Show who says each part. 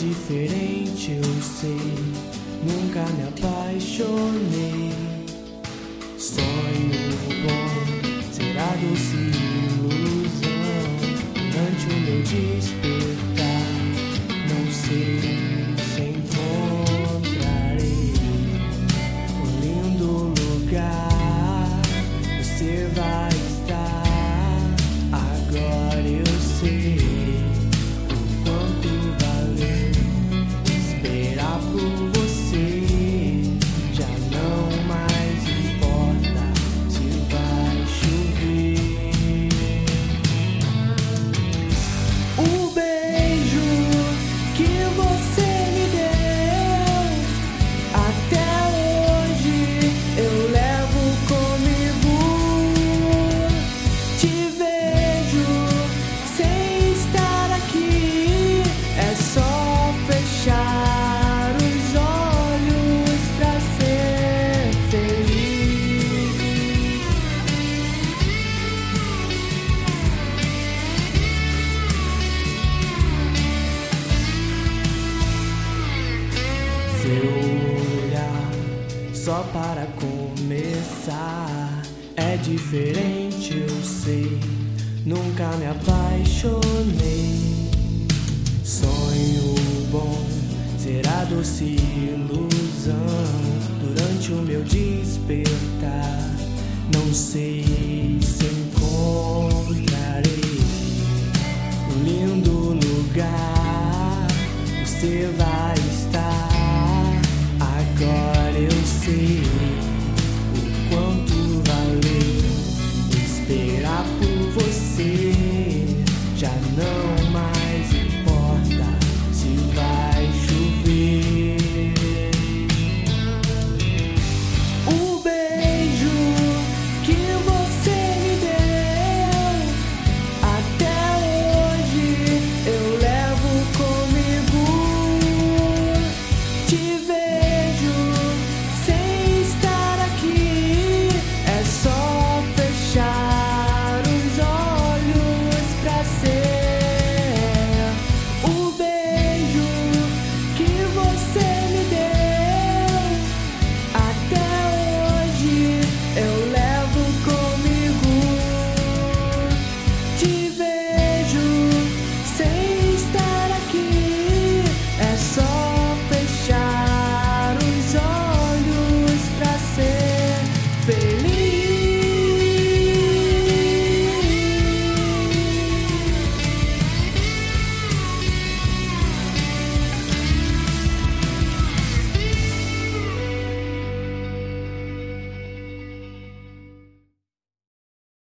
Speaker 1: diferente, eu sei. Nunca me apaixonei. Sonho bom será doce ilusão. Durante o meu despertar, não sei se encontrarei um lindo lugar. Você vai estar. Agora eu sei o quanto valeu esperar por você. Já não mais importa se vai chover. O beijo que você me deu até hoje eu levo comigo. Te vejo sem estar aqui, é só fechar os olhos pra ser feliz. Seu olhar, só para começar, é diferente, eu sei. Nunca me apaixonei. Sonho bom será doce ilusão. Durante o meu despertar, não sei se encontrarei um lindo lugar. Você vai